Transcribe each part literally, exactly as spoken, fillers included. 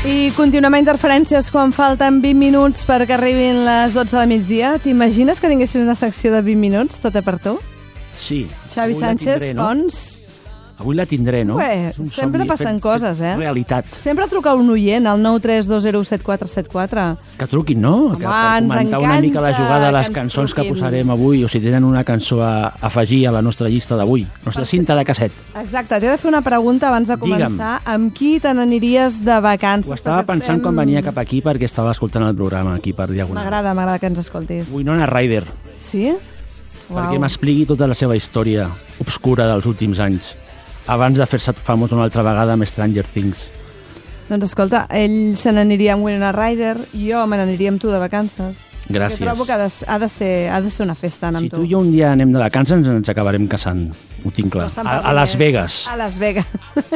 I continuem a Interferències quan falten vint minuts perquè arribin les dotze de la migdia. T'imagines que tinguessis una secció de vint minuts, tota per tu? Sí. Xavi Sánchez, tindré, no? Pons... Avui la tindré, no? Ué, sempre somni, passen fet, coses, eh? Realitat. Sempre truca un oient al nou tres dos zero set quatre set quatre. Que truquin, no? Home, que per comentar una mica la jugada de les que cançons truquin. Que posarem avui, o si tenen una cançó a afegir a la nostra llista d'avui, nostra cinta de casset. Exacte, t'he de fer una pregunta abans de començar. Digue'm. Amb qui te n'aniries de vacances? Ho estava pensant estem... quan venia cap aquí perquè estava escoltant el programa aquí per Diagonal. M'agrada, m'agrada que ens escoltis. Winona Ryder. Sí? Uau. Perquè m'expliqui tota la seva història obscura dels últims anys, abans de fer-se famós una altra vegada amb Stranger Things. Doncs escolta, ell se n'aniria amb Winona Ryder, jo me n'aniria amb tu de vacances. Gràcies. Jo trobo que ha de, ha de, ser, ha de ser una festa anar amb si tu. Si tu i jo un dia anem de vacances ens, ens acabarem casant, ho tinc clar. No a, a Las Vegas. A Las Vegas.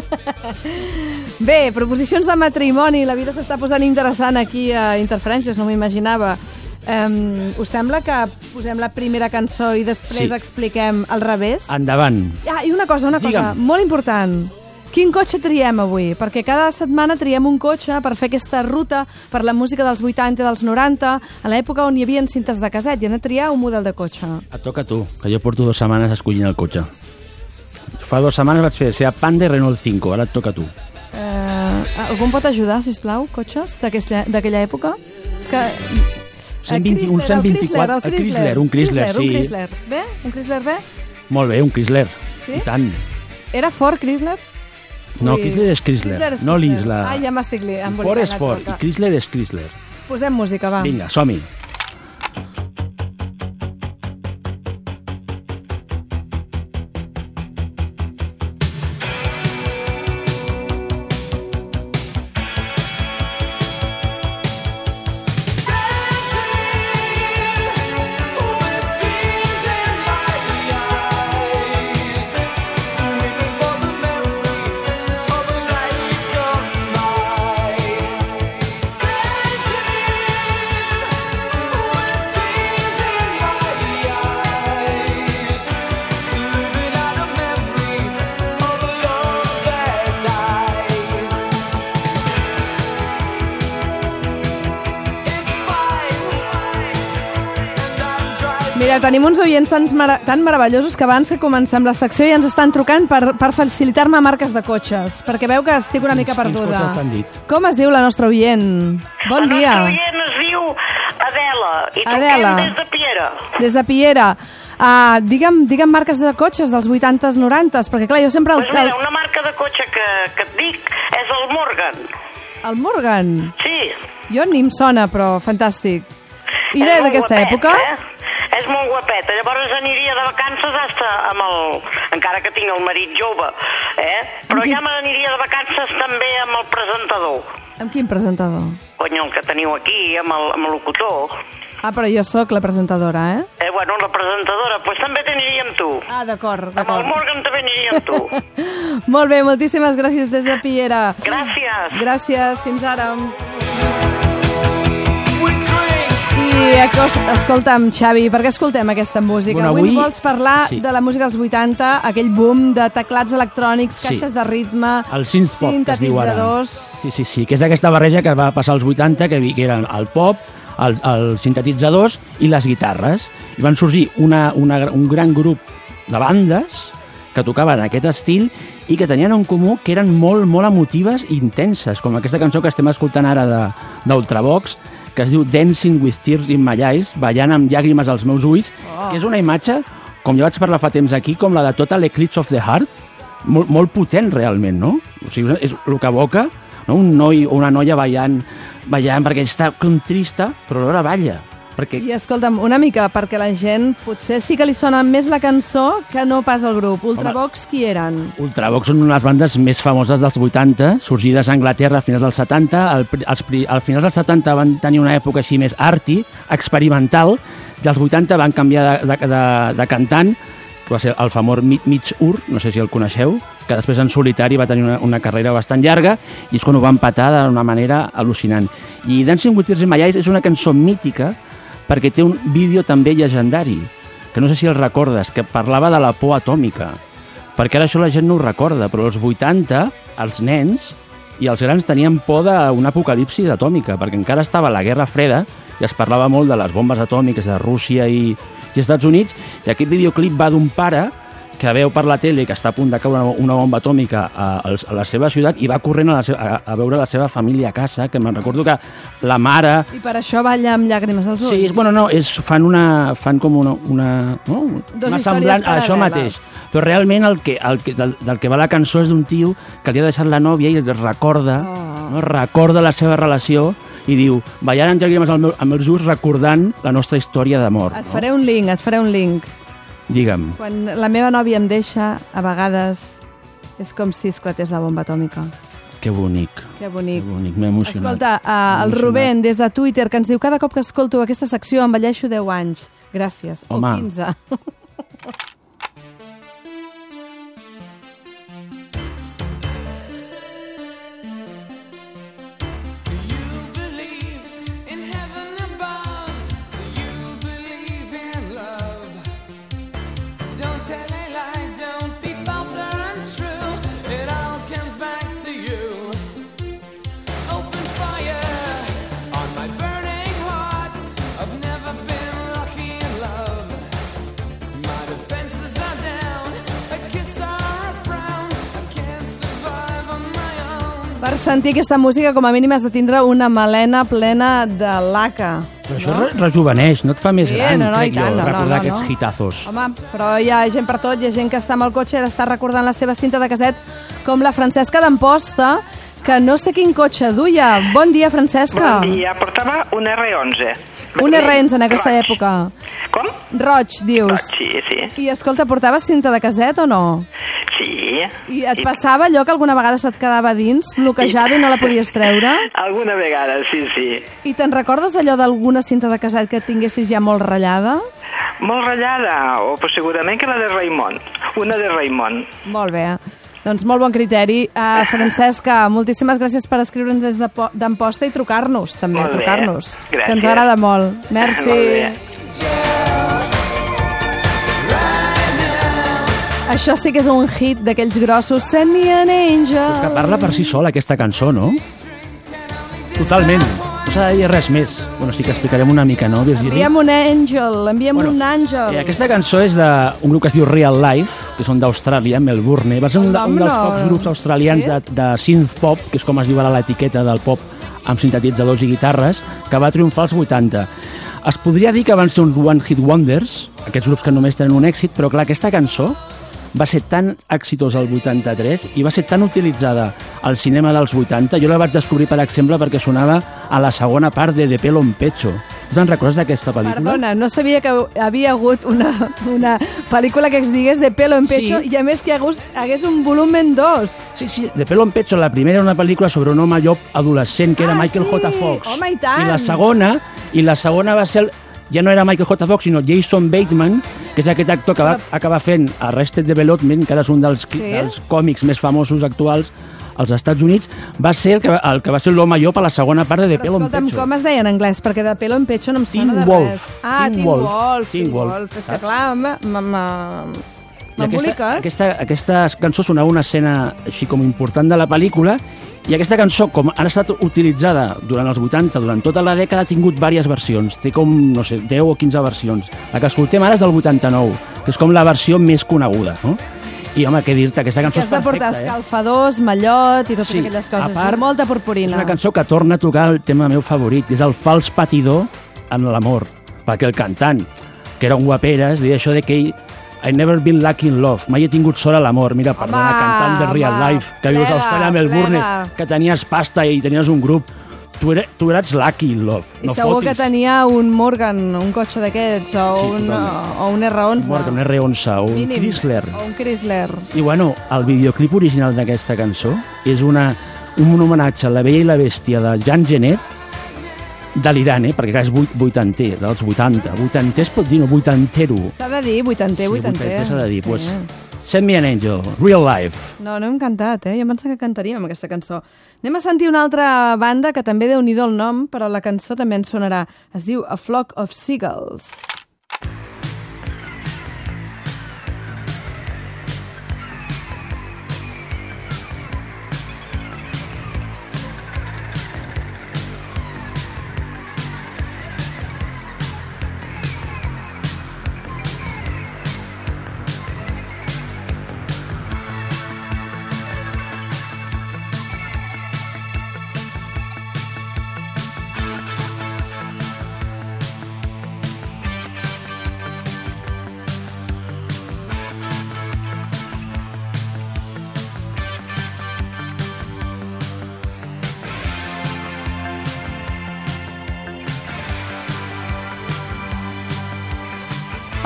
Bé, proposicions de matrimoni, la vida s'està posant interessant aquí a Interferències, no m'ho imaginava. Um, us sembla que posem la primera cançó i després sí. expliquem al revés? Endavant. Ah, i una cosa, una Digue'm. cosa molt important. Quin cotxe triem avui? Perquè cada setmana triem un cotxe per fer aquesta ruta per la música dels vuitanta i dels noranta, a l'època on hi havia cintes de caset, i hem de triar un model de cotxe. Et toca a tu, que jo porto dues setmanes escollint el cotxe. Fa dues setmanes vaig fer Seat Panda i Renault cinco, ara et toca a tu. Uh, algú em pot ajudar, sisplau, cotxes d'aquella època? És que... cent vint, Chrysler, un cent vint-i-quatre, el Chrysler, el Chrysler, un Chrysler, Chrysler, sí. Un Chrysler, bé? Un Chrysler bé? Molt bé, un Chrysler, sí? I tant. Era Ford, Chrysler? No, Ui. Chrysler és Chrysler, Chrysler és no l'Isla. Ah, ja m'estic liant. Ford és Ford i Chrysler és Chrysler. Posem música, va. Vinga, som-hi. Mira, tenim uns oients tan, mar tan meravellosos que abans que comencem la secció ja ens estan trucant per, per facilitar-me marques de cotxes, perquè veu que estic una mica perduda. Com es diu la nostra oient? Bon la dia. La nostra oient es diu Adela, i Adela. truquem des de Piera. Des de Piera. Uh, digue'm, digue'm marques de cotxes dels vuitantes, norantes, perquè clar, jo sempre... Pues mira, una marca de cotxe que, que et dic és el Morgan. El Morgan? Sí. Jo ni em sona, però fantàstic. I era d'aquesta època? Eh? És molt guapeta, llavors aniria de vacances hasta amb el... encara que tinc el marit jove, eh? Però qui... ja me n'aniria de vacances també amb el presentador. Amb quin presentador? Cony, el que teniu aquí, amb el, amb el locutor. Ah, però jo sóc la presentadora, eh? Eh, bueno, la presentadora, doncs pues també t'aniria amb tu. Ah, d'acord, d'acord. Amb el Morgan també aniria amb tu. Molt bé, moltíssimes gràcies des de Piera. Gràcies. Gràcies, fins ara. I escolta'm, Xavi, per què escoltem aquesta música? Bueno, avui... avui vols parlar sí. de la música dels vuitanta, aquell boom de teclats electrònics, caixes sí. de ritme, el synth-pop, que es diu ara. Sí, sí, sí, que és aquesta barreja que va passar als vuitanta, que, que eren el pop, el, els sintetitzadors i les guitarres. I van sorgir una, una, un gran grup de bandes que tocaven aquest estil i que tenien en comú que eren molt, molt emotives i intenses, com aquesta cançó que estem escoltant ara d'Ultravox, que es diu Dancing with Tears in My Eyes, ballant amb llàgrimes als meus ulls, oh. que és una imatge, com ja vaig parlar fa temps aquí, com la de Total Eclipse of the Heart, molt, molt potent realment, no? O sigui, és el que evoca, no? Un noi o una noia ballant, ballant perquè està com trista, però alhora balla. Perquè... I escolta'm, una mica, perquè la gent potser sí que li sona més la cançó que no pas el grup. Ultravox, qui eren? Ultravox són una de les bandes més famoses dels vuitanta, sorgides a Anglaterra a finals dels setanta. Al, als, al finals dels setanta van tenir una època així més arty, experimental, i als vuitanta van canviar de, de, de, de cantant, que va ser el famós Mitch Ur, no sé si el coneixeu, que després en solitari va tenir una, una carrera bastant llarga, i és quan ho van patar d'una manera al·lucinant. I Dancing with Tears in My Eyes és una cançó mítica, perquè té un vídeo també llegendari, que no sé si el recordes, que parlava de la por atòmica, perquè ara això la gent no ho recorda, però als vuitanta, els nens i els grans tenien por d'una apocalipsi atòmica, perquè encara estava la Guerra Freda i es parlava molt de les bombes atòmiques de Rússia i, i Estats Units, i aquest videoclip va d'un pare que veu per la tele que està a punt de caure una bomba atòmica a, a la seva ciutat i va corrent a, la seva, a, a veure la seva família a casa, que me'n recordo que la mare... I per això balla amb llàgrimes als ulls? Sí, és, bueno, no, és, fan, una, fan com una... una no? Dos una històries paral·leles. Això mateix. Però realment el que, el que, del, del que va la cançó és d'un tio que li ha deixat la nòvia i recorda, oh. no, recorda la seva relació i diu, ballant amb llàgrimes amb, amb els ulls recordant la nostra història d'amor. Et faré no? un link, et faré un link. Digue'm. Quan la meva nòvia em deixa, a vegades és com si esclatés la bomba atòmica. Que bonic. Que bonic. Que bonic, m'he emocionat. Escolta, uh, el Rubén, des de Twitter, que ens diu cada cop que escolto aquesta secció envelleixo deu anys. Gràcies. Home. O quinze. Per sentir aquesta música, com a mínim has de tindre una melena plena de laca. Però això no? rejuveneix, no et fa més sí, gran, no, no, crec tant, jo, no, recordar no, no, aquests no. hitazos. Home, però hi ha gent per tot, hi ha gent que està amb el cotxe i està recordant la seva cinta de casset, com la Francesca d'Amposta, que no sé quin cotxe duia. Bon dia, Francesca. Bon dia, portava un erre onze. Un erre onze en aquesta Roig. època. Com? Roig, dius. Roig, sí, sí. I escolta, portaves cinta de casset o no? Sí. I et passava allò que alguna vegada se't quedava dins, bloquejada, i, i no la podies treure? Alguna vegada, sí, sí. I te'n recordes allò d'alguna cinta de casset que tinguessis ja molt ratllada? Molt ratllada, o pues, segurament que la de Raimon. Una de Raimon. Molt bé. Doncs molt bon criteri. Uh, Francesca, moltíssimes gràcies per escriure'ns des d'Amposta i trucar-nos, també, trucar-nos. Gràcies. Que ens agrada molt. Merci. Molt bé. Això sí que és un hit d'aquells grossos. Send me an angel. És que parla per si sola, aquesta cançó, no? Totalment. No s'ha de dir res més. Bueno, sí que explicarem una mica, no, Virginia? Enviem un àngel, enviem bueno, un àngel. Eh, aquesta cançó és d'un grup que es diu Real Life, que són d'Austràlia, Melbourne. Va ser un, un dels pocs grups australians sí? de, de synth pop, que és com es diu ara l'etiqueta del pop amb sintetitzadors i guitarres, que va triomfar als vuitanta. Es podria dir que van ser uns one-hit wonders, aquests grups que només tenen un èxit, però clar, aquesta cançó va ser tan exitosa al vuitanta-tres i va ser tan utilitzada al cinema dels vuitanta. Jo la vaig descobrir, per exemple, perquè sonava a la segona part de De Pelo en Pecho. Tu te'n recordes d'aquesta pel·lícula? Perdona, no sabia que havia hagut una, una pel·lícula que es digués De Pelo en Pecho sí. i a més que hi hagués, hagués un volumen dos. Sí, sí, De Pelo en Pecho, la primera era una pel·lícula sobre un home llop adolescent que era ah, Michael sí. J. Fox. Home, i tant! I la segona, i la segona va ser... El, ja no era Michael J. Fox, sinó Jason Bateman, que és aquest actor que va acabar fent Arrested Development, que és un dels, sí? dels còmics més famosos actuals als Estats Units, va ser el que, el que va ser l'home llop a la segona part de De Pelo en Pecho. Escolta'm, com es deia en anglès? Perquè De Pelo en Pecho no em sona de Wolf. res. Ah, Teen Teen Wolf. Wolf. Teen Wolf. Wolf. És que clar, m'emboliques. Aquesta, aquesta cançó sonava una escena així com important de la pel·lícula, i aquesta cançó, com ha estat utilitzada durant els vuitanta, durant tota la dècada, ha tingut diverses versions. Té com, no sé, deu o quinze versions. La que escoltem ara és del vuitanta-nou, que és com la versió més coneguda, no? I, home, què dir-te, aquesta cançó és perfecta, eh? Que has de portar escalfadors, mallot i totes sí, aquelles coses. A part, molta purpurina. És una cançó que torna a tocar el tema meu favorit, és el fals patidor en l'amor. Perquè el cantant, que era un guaperes, deia això de que ell I never been lucky in love. Mai he tingut sort a l'amor. Mira, perdona, home, cantant de Real home, Life, que vius a Austràlia, Melbourne, que tenies pasta i tenies un grup. Tu, era, tu eres lucky in love. I no segur fotis. que tenia un Morgan, un cotxe d'aquests, o, sí, un, o un erre onze. Un Morgan, un erre onze, o un Mínim, Chrysler. O un Chrysler. I bueno, el videoclip original d'aquesta cançó és una, un homenatge a La Bella i la Bèstia de Jean Genet, delirant, eh? Perquè és vuitanter, dels vuitanta. Vuitanter es pot dir, no? Vuitantero. S'ha de dir, vuitanter, sí, vuitanter. vuitanter s'ha de dir. Sí. Pues, Send me an angel, Real Life. No, no hem cantat, eh? Jo em pensava que cantaríem aquesta cançó. Anem a sentir una altra banda que també déu-n'hi-do el nom, però la cançó també ens sonarà. Es diu A Flock of Seagulls.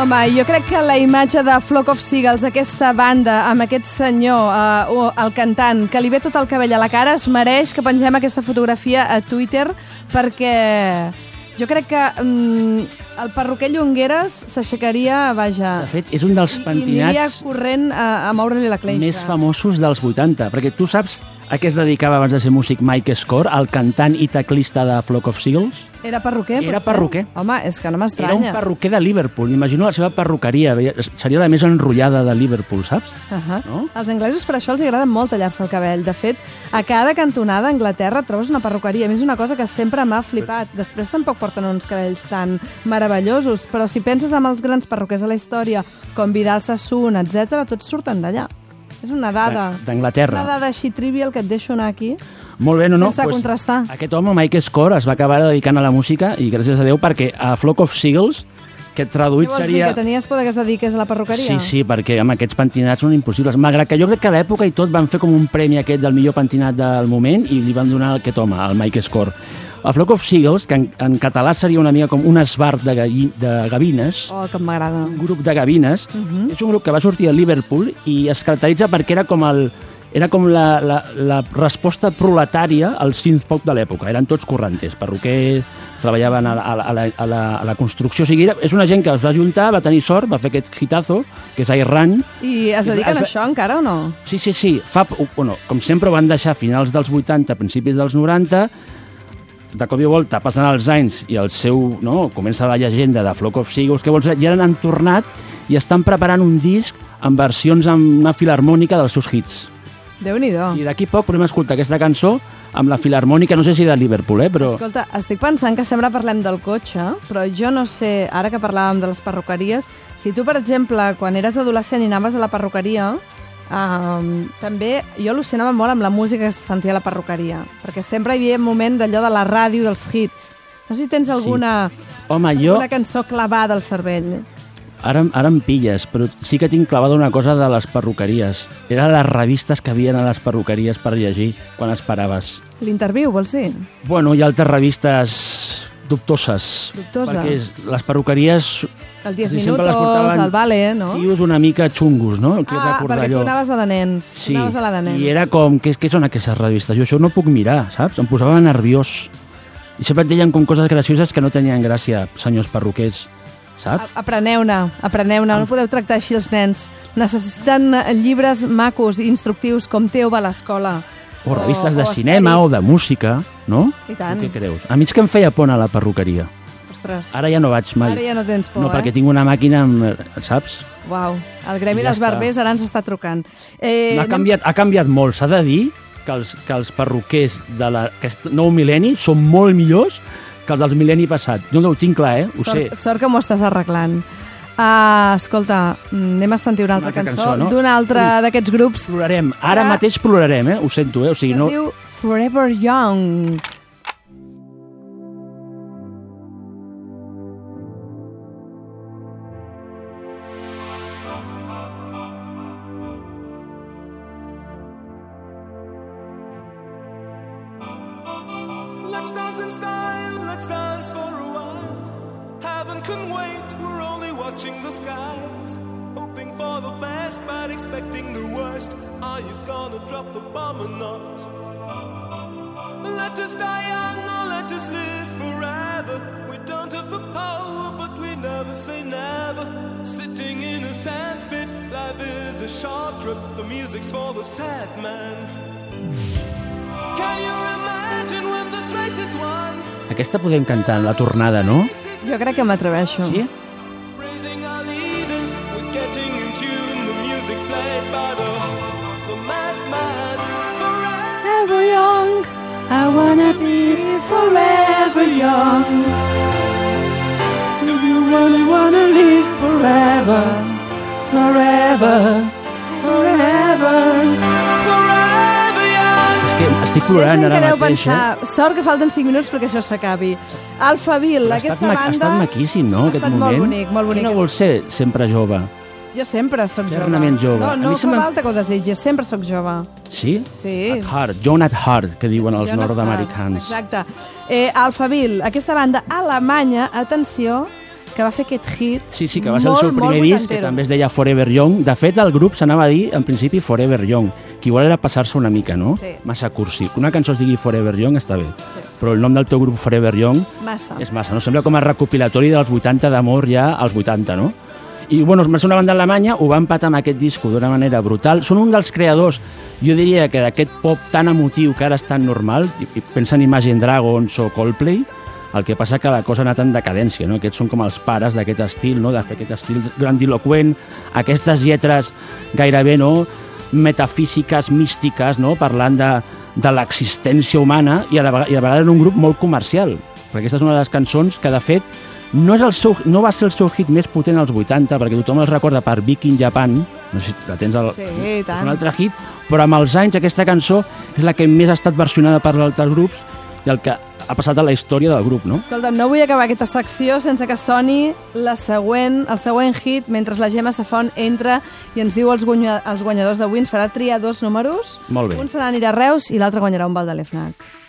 Home, jo crec que la imatge de Flock of Seagulls, aquesta banda, amb aquest senyor, eh, el cantant, que li ve tot el cabell a la cara, es mereix que pengem aquesta fotografia a Twitter, perquè jo crec que mm, el perruquer Llongueres s'aixecaria, vaja... De fet, és un dels pentinats... I aniria corrent a, a moure-li la clenxa. Més famosos dels vuitanta, perquè tu saps a què es dedicava abans de ser músic Mike Score, el cantant i teclista de Flock of Seagulls? Era perruquer, Era perruquer. Home, és que no m'estranya. Era un perruquer de Liverpool. Imagino la seva perruqueria. Seria la més enrotllada de Liverpool, saps? Uh -huh. No? Els anglesos per això els agrada molt tallar-se el cabell. De fet, a cada cantonada a Anglaterra trobes una perruqueria. A mi és una cosa que sempre m'ha flipat. Després tampoc porten uns cabells tan meravellosos, però si penses en els grans perruquers de la història, com Vidal Sassoon, etcètera, tots surten d'allà. És una dada. D'Anglaterra. Una dada així trivial que et deixo anar aquí. Molt bé, no, no. Sense pues, contrastar. Aquest home, Mike Score, es va acabar dedicant a la música i gràcies a Déu perquè a Flock of Seagulls, que traduït Què vols seria... dir, que tenies por que es dediqués a la perruqueria? Sí, sí, perquè amb aquests pentinats són impossibles. Malgrat que jo crec que a l'època i tot van fer com un premi aquest del millor pentinat del moment i li van donar aquest home, el Mike Score. A Flock of Seagulls, que en, en català seria una mica com un esbart de, galli, de gavines, oh, que m'agrada. Un grup de gavines, uh -huh. És un grup que va sortir a Liverpool i es caracteritza perquè era com el era com la, la, la resposta proletària al synth-pop de l'època. Eren tots correnters, perruquers, treballaven a la, a la, a la, a la construcció. O sigui, era, és una gent que es va ajuntar, va tenir sort, va fer aquest hitazo, que és Air Run. I es dediquen es, a això encara o no? Sí, sí, sí. Fa, bueno, com sempre ho van deixar a finals dels vuitanta, principis dels noranta. De cop i volta passen els anys i el seu, no, comença la llegenda de Flock of Seagulls, que vols dir, ja han tornat i estan preparant un disc amb versions amb una filarmònica dels seus hits. Déu-n'hi-do. I d'aquí poc podem escoltar aquesta cançó amb la filarmònica, no sé si de Liverpool, eh, però... Escolta, estic pensant que sempre parlem del cotxe, però jo no sé, ara que parlàvem de les perruqueries, si tu, per exemple, quan eres adolescent i anaves a la perruqueria, Um, també jo al·lucinava molt amb la música que se sentia a la perruqueria, perquè sempre hi havia un moment d'allò de la ràdio, dels hits. No sé si tens alguna, sí. Home, alguna jo... cançó clavada al cervell. Ara, ara em pilles, però sí que tinc clavada una cosa de les perruqueries. Eren les revistes que havien a les perruqueries per llegir quan esperaves. L'Interviu, vols dir? Bueno, hi ha altres revistes dubtoses. Dubtoses? Perquè les perruqueries... El diez minutos, el Vale, no? Tios una mica xungos, no? Que ah, perquè allò. Tu anaves a de nens. Sí, anaves a la de nens. I era com, què, què són aquestes revistes? Jo això no puc mirar, saps? Em posava nerviós. I sempre et deien com coses gracioses que no tenien gràcia, senyors perruquers, saps? Apreneu-ne, apreneu-ne, no podeu tractar així els nens. Necessiten llibres macos i instructius com Teo va a l'escola. O revistes o, de o cinema o de música, no? I tant. Què creus? A mi és que em feia por a la perruqueria. Ostres. Ara ja no vaig mai. Ara ja no tens por, no, eh? perquè tinc una màquina, amb, saps? Uau, el gremi ja dels barbers ara ens està trucant. Eh, ha, canviat, ha canviat molt, s'ha de dir que els, que els perruquers de aquest nou mil·lenni són molt millors que els del mil·lenni passat. Jo no ho tinc clar, eh? Ho sort, sé. Sort que m'ho estàs arreglant. Uh, escolta, anem a sentir una altra, una altra cançó, cançó no? d'un altre d'aquests grups. Plorarem, ara Ara... mateix plorarem, eh? Ho sento, eh? O sigui, es no... diu Forever Young. Let's dance in style, let's dance for a while. Heaven can wait, we're only watching the skies. Hoping for the best, but expecting the worst. Are you gonna drop the bomb or not? Let us die young or let us live forever. We don't have the power, but we never say never. Sitting in a sandpit, life is a short trip. The music's for the sad man. Can you imagine when this race is won? Aquesta podem cantar en la tornada, no? Jo crec que m'atreveixo. Sí? Praising our leaders, we're getting in tune. The music's played by the, the madman. Forever young, I wanna be forever young. Do you really wanna live forever? Forever, forever. Estic plorant ara mateix, pensar, eh? Sort que falten cinc minuts perquè això s'acabi. Alphaville, aquesta banda... Ha estat maquíssim, no, aquest moment? Ha estat molt bonic, molt bonic. Qui no vol ser sempre jove? Jo sempre sóc jove. Eternament jove. No, no fa falta que ho desitgis, sempre sóc jove. Sí? Sí. At heart, John at heart, que diuen els nord-americans. Exacte. Eh, Alphaville, aquesta banda alemanya, atenció, que va fer aquest hit. Sí, sí, que va ser el seu primer disc, que també es deia Forever Young. De fet, el grup s'anava a dir, en principi, Forever Young, que igual era passar-se una mica, no? Sí. Massa cursi. Una cançó es digui Forever Young està bé, sí. Però el nom del teu grup Forever Young massa. és massa, no? Sembla com a recopilatori dels vuitanta d'amor ja als vuitanta, no? I, bueno, va ser una banda alemanya, ho va empatar amb aquest disco d'una manera brutal. Són un dels creadors, jo diria que d'aquest pop tan emotiu que ara és tan normal, i pensa en Imagine Dragons o Coldplay, el que passa que la cosa ha anat en decadència, no? Aquests són com els pares d'aquest estil, no? De fer aquest estil grandiloquent, aquestes lletres gairebé, no?, metafísiques, místiques, no?, parlant de, de l'existència humana, i a, la, i a vegades en un grup molt comercial, perquè aquesta és una de les cançons que, de fet, no, és el seu, no va ser el seu hit més potent als vuitanta, perquè tothom els recorda per Big in Japan, no sé si la tens al... Sí, tant. És un altre hit, però amb els anys aquesta cançó és la que més ha estat versionada per altres grups i el que ha passat a la història del grup, no? Escolta, no vull acabar aquesta secció sense que soni la següent, el següent hit, mentre la Gemma Safont entra i ens diu els, guanya, els guanyadors d'avui. Ens farà triar dos números. Molt bé. Un se n'anirà a Reus i l'altre guanyarà un val de l'E F N A C.